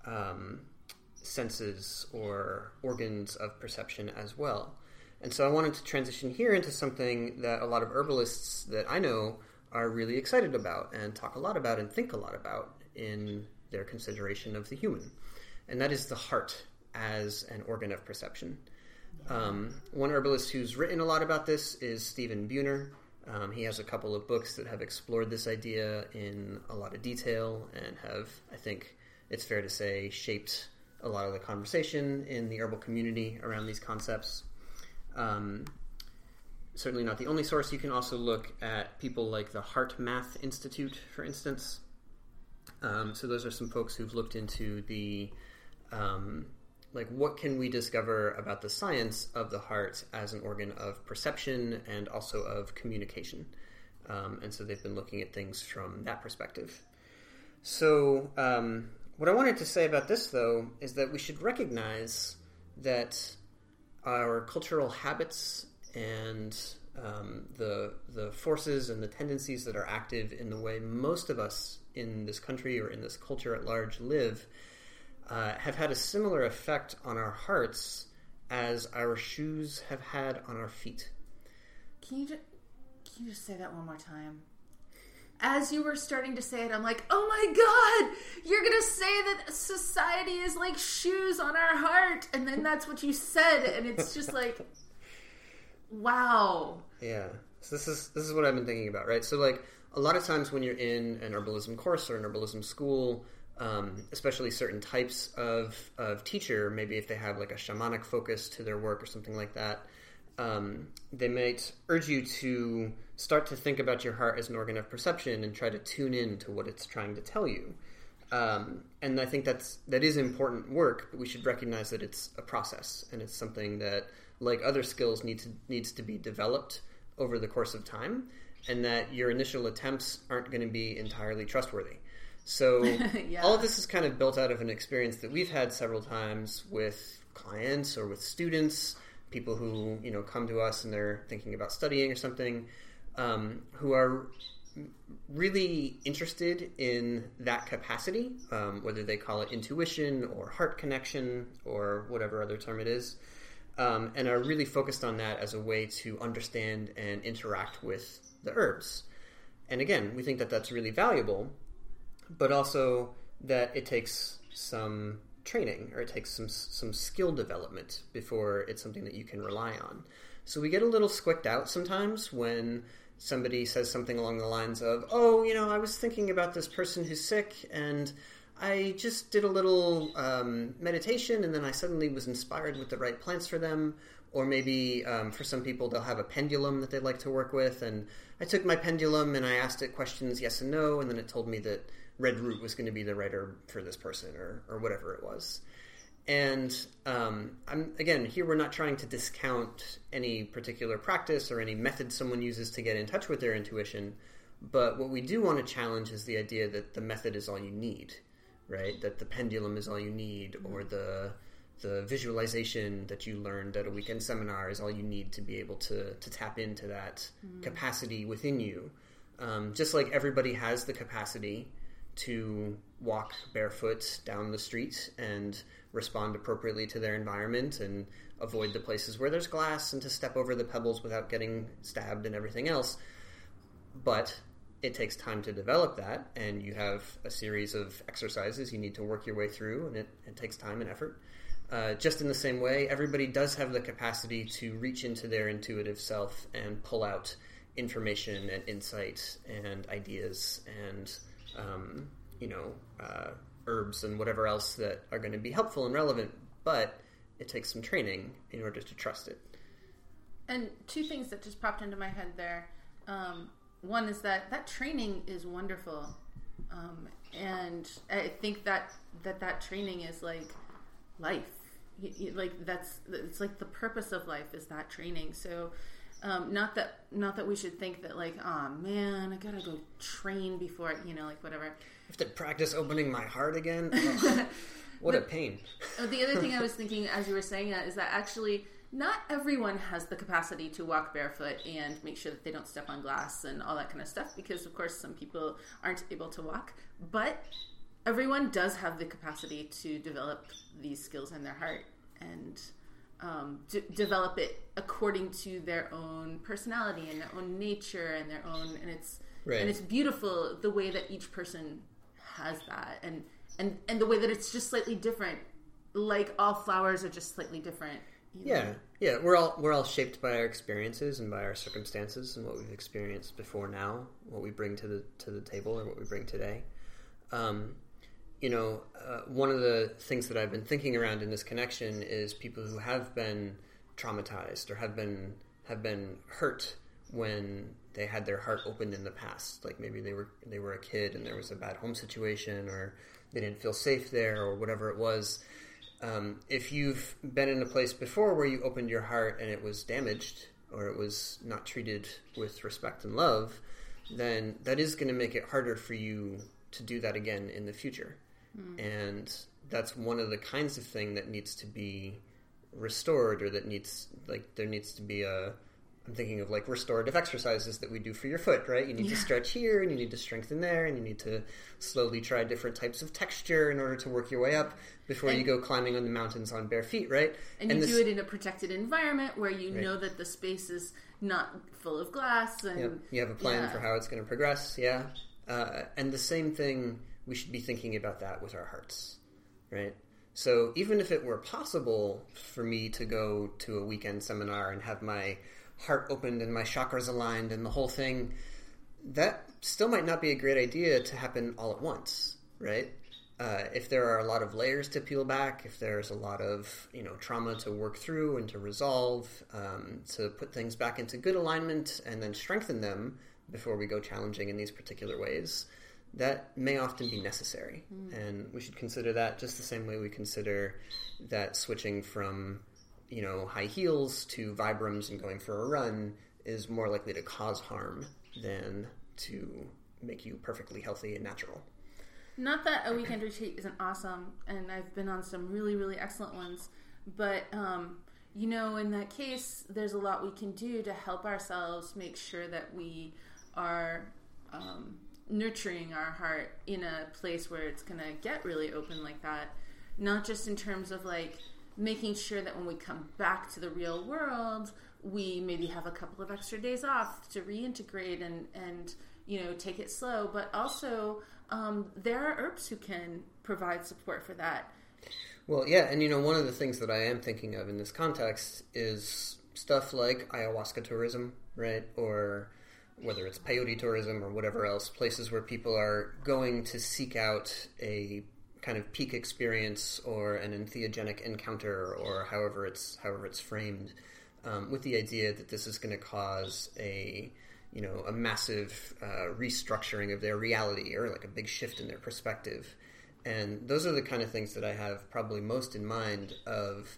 senses or organs of perception as well. And so I wanted to transition here into something that a lot of herbalists that I know are really excited about and talk a lot about and think a lot about in their consideration of the human. And that is the heart as an organ of perception. One herbalist who's written a lot about this is Stephen Buhner. He has a couple of books that have explored this idea in a lot of detail and have, I think it's fair to say, shaped a lot of the conversation in the herbal community around these concepts. Certainly not the only source. You can also look at people like the Heart Math Institute, for instance. So those are some folks who've looked into the what can we discover about the science of the heart as an organ of perception and also of communication. And so they've been looking at things from that perspective. So what I wanted to say about this, though, is that we should recognize that our cultural habits and the forces and the tendencies that are active in the way most of us in this country or in this culture at large live have had a similar effect on our hearts as our shoes have had on our feet. Can you just say that one more time? As you were starting to say it, I'm like, oh my God, you're going to say that society is like shoes on our heart. And then that's what you said. And it's just like, wow. Yeah. So this is what I've been thinking about, right? So a lot of times when you're in an herbalism course or an herbalism school, especially certain types of teacher, maybe if they have a shamanic focus to their work or something like that, they might urge you to start to think about your heart as an organ of perception and try to tune in to what it's trying to tell you. And I think that is important work, but we should recognize that it's a process and it's something that, like other skills, needs to be developed over the course of time, and that your initial attempts aren't going to be entirely trustworthy. So yeah. All of this is kind of built out of an experience that we've had several times with clients or with students, people who come to us and they're thinking about studying or something, who are really interested in that capacity, whether they call it intuition or heart connection or whatever other term it is, and are really focused on that as a way to understand and interact with the herbs. And again, we think that that's really valuable, but also that it takes some training or it takes some skill development before it's something that you can rely on. So we get a little squicked out sometimes when somebody says something along the lines of, I was thinking about this person who's sick and I just did a little meditation and then I suddenly was inspired with the right plants for them. Or maybe for some people, they'll have a pendulum that they like to work with. And I took my pendulum and I asked it questions, yes and no, and then it told me that red root was going to be the right herb for this person or whatever it was. And again, here we're not trying to discount any particular practice or any method someone uses to get in touch with their intuition. But what we do want to challenge is the idea that the method is all you need, right? That the pendulum is all you need, or the visualization that you learned at a weekend seminar is all you need to be able to tap into that capacity within you. Just like everybody has the capacity to walk barefoot down the street and respond appropriately to their environment and avoid the places where there's glass and to step over the pebbles without getting stabbed and everything else. But it takes time to develop that, and you have a series of exercises you need to work your way through, and it takes time and effort. just in the same way, everybody does have the capacity to reach into their intuitive self and pull out information and insight and ideas and, herbs and whatever else that are going to be helpful and relevant, but it takes some training in order to trust it. And two things that just popped into my head there. One is that training is wonderful. And I think that training is like life. It's like the purpose of life is that training. So, not that we should think that like, oh man, I gotta go train before, whatever. I have to practice opening my heart again. Oh, what a pain. The other thing I was thinking as you were saying that is that actually not everyone has the capacity to walk barefoot and make sure that they don't step on glass and all that kind of stuff, because of course some people aren't able to walk, but everyone does have the capacity to develop these skills in their heart and develop it according to their own personality and their own nature and their own, and it's beautiful the way that each person has that, and the way that it's just slightly different, like all flowers are just slightly different. Yeah. We're all shaped by our experiences and by our circumstances and what we've experienced before now, what we bring to the table or what we bring today. One of the things that I've been thinking around in this connection is people who have been traumatized or have been hurt when they had their heart opened in the past. Like maybe they were a kid and there was a bad home situation, or they didn't feel safe there, or whatever it was. If you've been in a place before where you opened your heart and it was damaged or it was not treated with respect and love, then that is going to make it harder for you to do that again in the future. And that's one of the kinds of thing that needs to be restored, or there needs to be I'm thinking of like restorative exercises that we do for your foot, right? You need to stretch here, and you need to strengthen there, and you need to slowly try different types of texture in order to work your way up before you go climbing on the mountains on bare feet, right? And you do it in a protected environment where you know that the space is not full of glass. And you have a plan for how it's going to progress, and the same thing, we should be thinking about that with our hearts, right? So even if it were possible for me to go to a weekend seminar and have my heart opened and my chakras aligned and the whole thing, that still might not be a great idea to happen all at once, right? If there are a lot of layers to peel back, if there's a lot of trauma to work through and to resolve, to put things back into good alignment and then strengthen them before we go challenging in these particular ways, that may often be necessary. And we should consider that just the same way we consider that switching from high heels to Vibrams and going for a run is more likely to cause harm than to make you perfectly healthy and natural. Not that a weekend retreat isn't awesome, and I've been on some really, really excellent ones, but, in that case, there's a lot we can do to help ourselves make sure that we are nurturing our heart in a place where it's going to get really open like that. Not just in terms of, like, making sure that when we come back to the real world, we maybe have a couple of extra days off to reintegrate and take it slow. But also, there are herbs who can provide support for that. Well, yeah, and one of the things that I am thinking of in this context is stuff like ayahuasca tourism, right? Or whether it's peyote tourism or whatever else, places where people are going to seek out a kind of peak experience or an entheogenic encounter, or however it's framed, with the idea that this is going to cause a massive restructuring of their reality, or like a big shift in their perspective. And those are the kind of things that I have probably most in mind of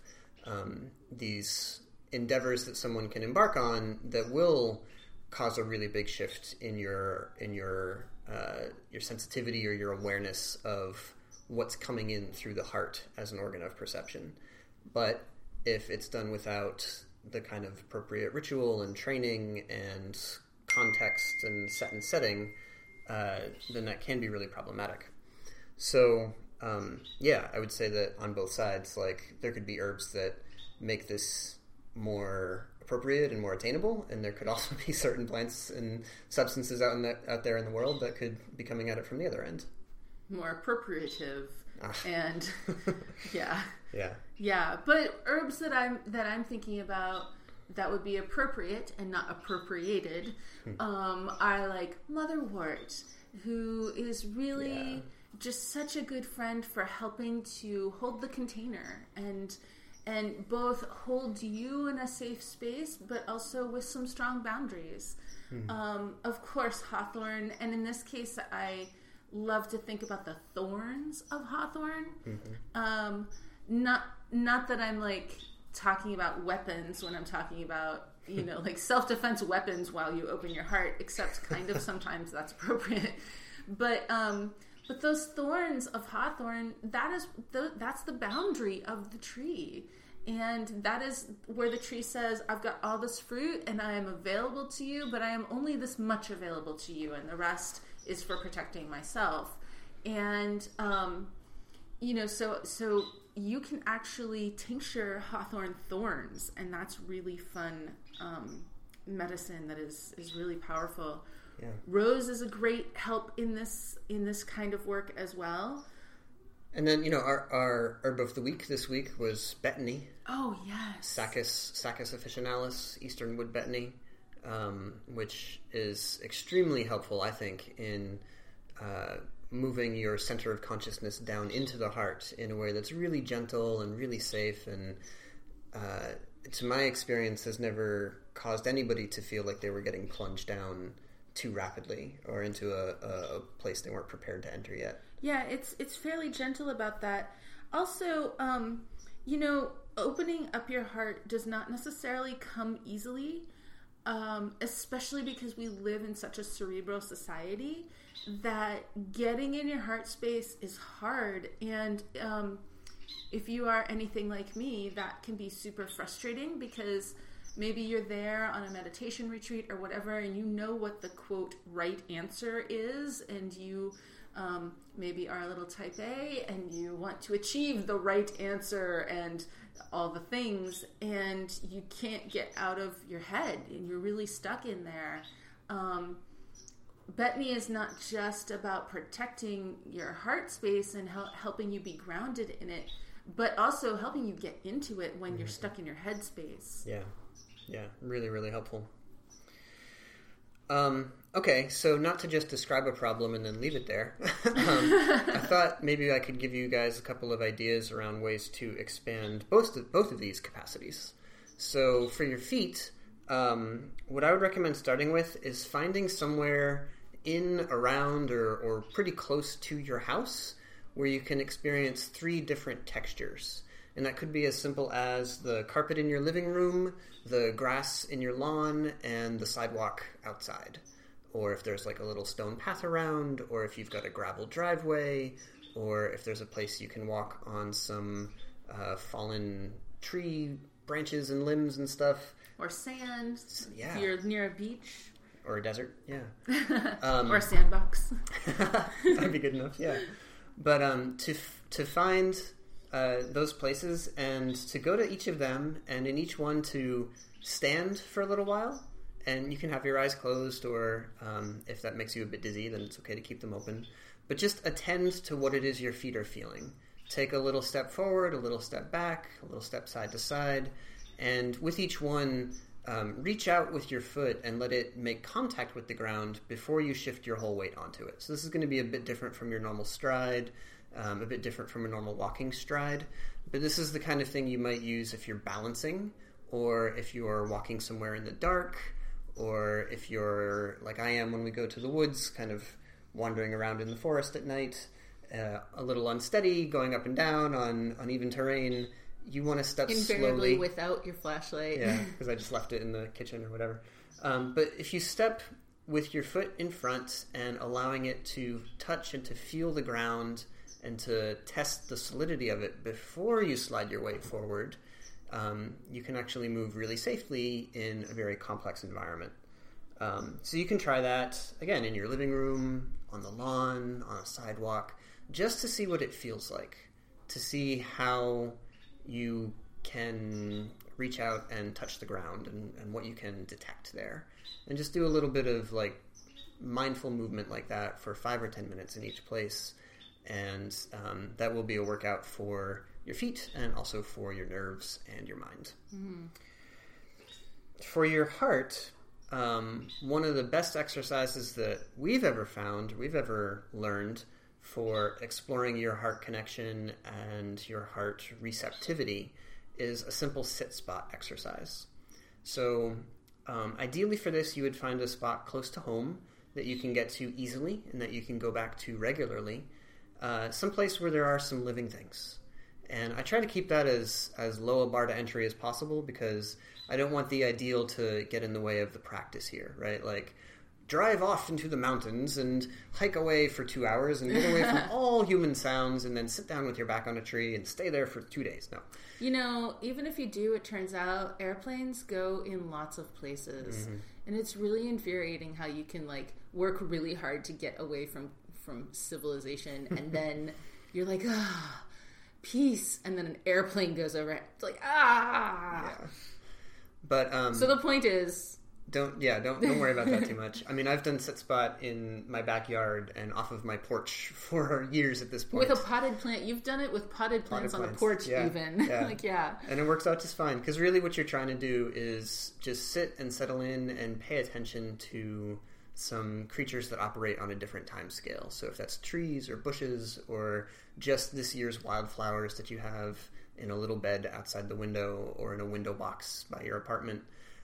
these endeavors that someone can embark on that will cause a really big shift in your sensitivity or your awareness of what's coming in through the heart as an organ of perception. But if it's done without the kind of appropriate ritual and training and context and setting, then that can be really problematic. So, I would say that on both sides, like, there could be herbs that make this more appropriate and more attainable, and there could also be certain plants and substances out there in the world that could be coming at it from the other end. More appropriative. And yeah. Yeah. But herbs that I'm thinking about that would be appropriate and not appropriated are like motherwort, who is really just such a good friend for helping to hold the container and both hold you in a safe space, but also with some strong boundaries. Of course, hawthorn, and in this case, I love to think about the thorns of hawthorn. Not that I'm like talking about weapons when I'm talking about, like self-defense weapons while you open your heart, except kind of sometimes that's appropriate. But those thorns of hawthorn, that's the boundary of the tree. And that is where the tree says, I've got all this fruit and I am available to you, but I am only this much available to you, and the rest is for protecting myself. And, so you can actually tincture hawthorn thorns, and that's really fun medicine that is really powerful. Yeah. Rose is a great help in this kind of work as well. And then, our herb of the week this week was betony. Oh, yes. Sacus officinalis, eastern wood betony, which is extremely helpful, I think, in moving your center of consciousness down into the heart in a way that's really gentle and really safe, and to my experience has never caused anybody to feel like they were getting plunged down too rapidly or into a place they weren't prepared to enter yet. Yeah, it's fairly gentle about that. Also, opening up your heart does not necessarily come easily, especially because we live in such a cerebral society that getting in your heart space is hard. And if you are anything like me, that can be super frustrating because maybe you're there on a meditation retreat or whatever, and you know what the quote right answer is, and you maybe are a little type A and you want to achieve the right answer and all the things, and you can't get out of your head and you're really stuck in there. Betony is not just about protecting your heart space and helping you be grounded in it, but also helping you get into it when you're stuck in your head space. Yeah, really, really helpful. Okay, so not to just describe a problem and then leave it there, I thought maybe I could give you guys a couple of ideas around ways to expand both of these capacities. So for your feet, what I would recommend starting with is finding somewhere in, around, or pretty close to your house where you can experience 3 different textures. And that could be as simple as the carpet in your living room, the grass in your lawn, and the sidewalk outside. Or if there's like a little stone path around, or if you've got a gravel driveway, or if there's a place you can walk on some fallen tree branches and limbs and stuff. Or sand, yeah. If you're near a beach. Or a desert, yeah. Or a sandbox. That'd be good enough, yeah. But to find those places and to go to each of them, and in each one to stand for a little while, and you can have your eyes closed, or if that makes you a bit dizzy, then it's okay to keep them open. But just attend to what it is your feet are feeling. Take a little step forward, a little step back, a little step side to side, and with each one, reach out with your foot and let it make contact with the ground before you shift your whole weight onto it. So this is going to be a bit different from your normal stride, a bit different from a normal walking stride, but this is the kind of thing you might use if you're balancing, or if you're walking somewhere in the dark, or if you're, like I am when we go to the woods, kind of wandering around in the forest at night, a little unsteady, going up and down on uneven terrain. You want to step invariably slowly. Without your flashlight. Yeah, because I just left it in the kitchen or whatever. But if you step with your foot in front and allowing it to touch and to feel the ground and to test the solidity of it before you slide your weight forward, you can actually move really safely in a very complex environment. So you can try that, again, in your living room, on the lawn, on a sidewalk, just to see what it feels like, to see how you can reach out and touch the ground and what you can detect there. And just do a little bit of like mindful movement like that for 5 or 10 minutes in each place. And that will be a workout for your feet and also for your nerves and your mind. For your heart, one of the best exercises that we've ever learned for exploring your heart connection and your heart receptivity is a simple sit spot exercise. So ideally for this, you would find a spot close to home that you can get to easily and that you can go back to regularly, someplace where there are some living things. And I try to keep that as low a bar to entry as possible because I don't want the ideal to get in the way of the practice here, right? Like, drive off into the mountains and hike away for 2 hours and get away from all human sounds and then sit down with your back on a tree and stay there for 2 days. No. You know, even if you do, it turns out airplanes go in lots of places. And it's really infuriating how you can, like, work really hard to get away from civilization and then you're like, peace, and then an airplane goes over it. It's like, Yeah. But so the point is, don't worry about that too much. I mean, I've done sit spot in my backyard and off of my porch for years at this point. With a potted plant. You've done it with potted plants on the porch, even. Yeah. And it works out just fine because really what you're trying to do is just sit and settle in and pay attention to some creatures that operate on a different time scale. So if that's trees or bushes or just this year's wildflowers that you have in a little bed outside the window or in a window box by your apartment,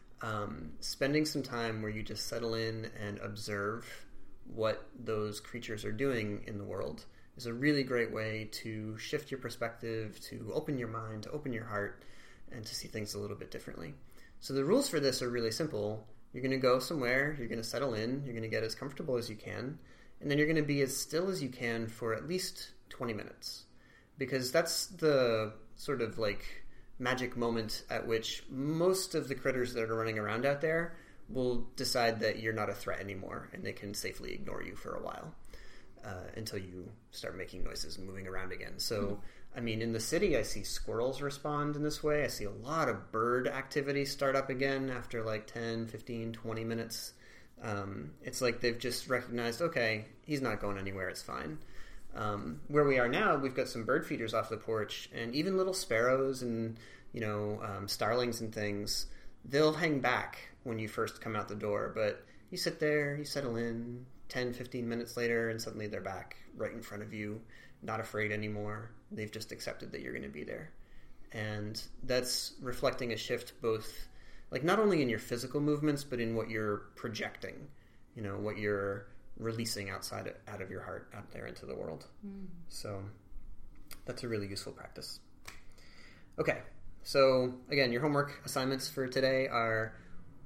spending some time where you just settle in and observe what those creatures are doing in the world is a really great way to shift your perspective, to open your mind, to open your heart, and to see things a little bit differently. So the rules for this are really simple. You're going to go somewhere, you're going to settle in, you're going to get as comfortable as you can, and then you're going to be as still as you can for at least 20 minutes. Because that's the sort of like magic moment at which most of the critters that are running around out there will decide that you're not a threat anymore and they can safely ignore you for a while until you start making noises and moving around again. So, I mean, in the city, I see squirrels respond in this way. I see a lot of bird activity start up again after like 10, 15, 20 minutes. It's like they've just recognized, okay, he's not going anywhere, it's fine. Where we are now, we've got some bird feeders off the porch, and even little sparrows and, starlings and things, they'll hang back when you first come out the door, but you sit there, you settle in, 10, 15 minutes later, and suddenly they're back right in front of you, not afraid anymore. They've just accepted that you're going to be there. And that's reflecting a shift both, like, not only in your physical movements, but in what you're projecting, what you're releasing out of your heart out there into the world. So that's a really useful practice. Okay, so again, your homework assignments for today are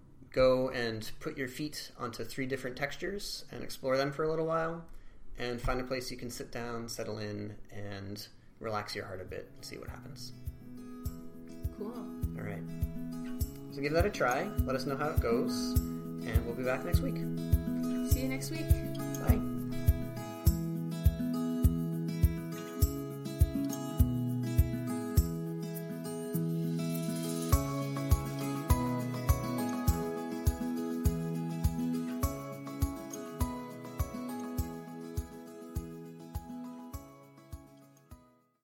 go and put your feet onto 3 different textures and explore them for a little while, and find a place you can sit down, settle in, and relax your heart a bit and see what happens. Cool. All right. So give that a try. Let us know how it goes, and we'll be back next week. See you next week. Bye.